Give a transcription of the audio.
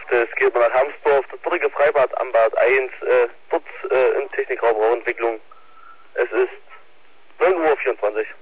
Mannschaft, es geht mal nach Hamsdorf, das dritte Freibad am Bad 1, dort in Technikraum Rauentwicklung. Es ist 9:24 Uhr.